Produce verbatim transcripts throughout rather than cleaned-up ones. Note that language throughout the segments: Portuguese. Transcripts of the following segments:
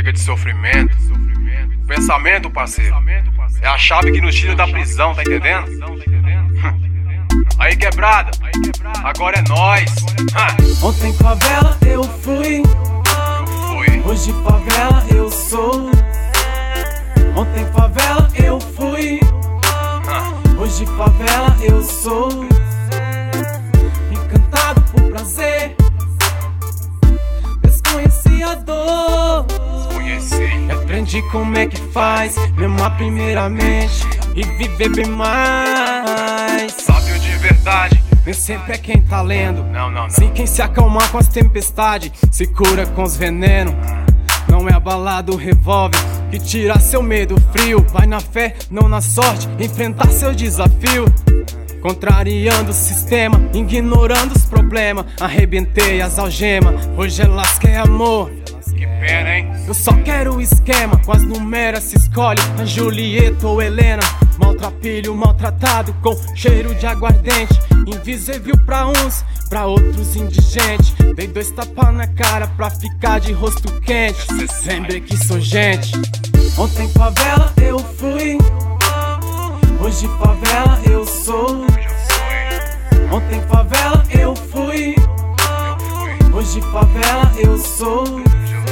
Chega de sofrimento. O pensamento, parceiro, é a chave que nos tira da prisão, tá entendendo? Aí, quebrada, agora é nóis. Ontem favela eu fui, hoje favela eu sou. Ontem favela eu fui, hoje favela eu sou. Encantado por prazer, desconheci a dor. Desconheci. Aprendi como é que faz, mesmo a primeiramente, e viver bem mais. Sábio de verdade, Nem sempre é quem tá lendo, não, não, não. sim quem se acalmar com as tempestades, se cura com os venenos. Não é a bala do revólver que tira seu medo frio. Vai na fé, não na sorte, enfrentar seu desafio. Contrariando o sistema, ignorando os problemas. Arrebentei as algemas, hoje elas querem amor. Que pena, hein? Eu só quero o esquema, com as numeras se escolhe a Julieta ou Helena. Maltrapilho, maltratado com cheiro de aguardente. Invisível pra uns, pra outros indigente. Dei dois tapas na cara pra ficar de rosto quente. Lembrei que sou gente. Ontem favela eu fui, hoje favela eu sou. Ontem favela eu fui, hoje favela eu sou.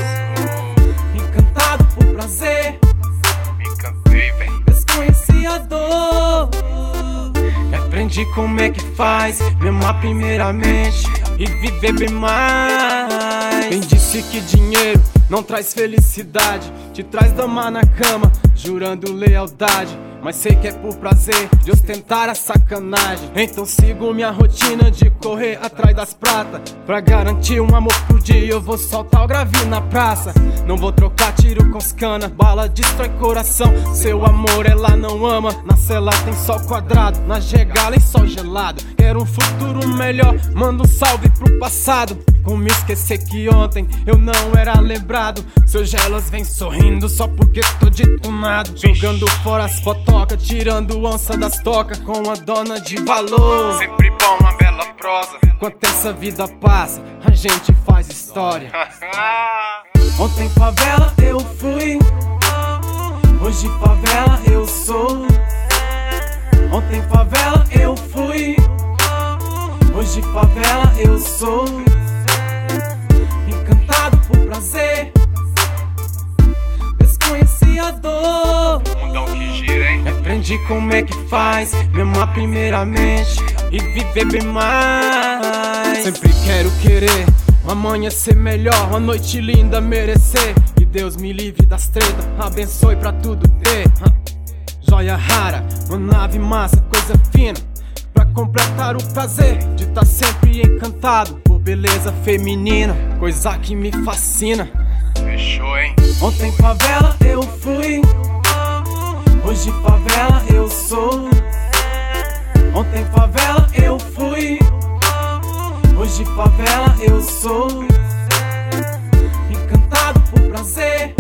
Encantado por prazer, Me encantei, velho. desconheci a dor. E aprendi como é que faz, mesmo a primeiramente, e viver bem mais. Quem disse que dinheiro não traz felicidade, te traz dama na cama, jurando lealdade. Mas sei que é por prazer de ostentar a sacanagem. Então sigo minha rotina de correr atrás das pratas. Pra garantir um amor por dia eu vou soltar o grave na praça. Não vou trocar tiro com os cana, bala destrói coração. Seu amor ela não ama, na cela tem sol quadrado, na gegala em sol gelado. Quero um futuro melhor, manda um salve pro passado. Como esquecer que ontem eu não era lembrado. Seus gelos vem sorrindo só porque tô detonado. Jogando fora as fotoca, tirando onça das tocas com a dona de valor. Sempre bom uma bela prosa. Enquanto essa vida passa, a gente faz história. Ontem favela eu fui, hoje favela eu sou. Ontem favela eu fui, hoje favela eu sou. Encantado por prazer, desconheci a dor. Mundão que gira, hein? Aprendi como é que faz, mesmo a primeiramente, e viver bem mais. Sempre quero querer um amanhecer melhor, uma noite linda merecer. E Deus me livre das tretas, abençoe pra tudo ter. Joia rara, uma nave massa, coisa fina, pra completar o prazer de tá sempre encantado por beleza feminina, coisa que me fascina. Fechou, hein? Ontem favela eu fui, hoje favela eu sou. Ontem favela eu fui, hoje favela eu sou. Encantado por prazer,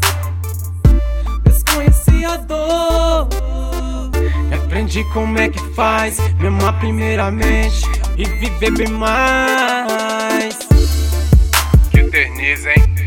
desconheci a dor. E aprendi como é que faz, mesmo a primeiramente, e viver bem mais. Que eterniza, hein?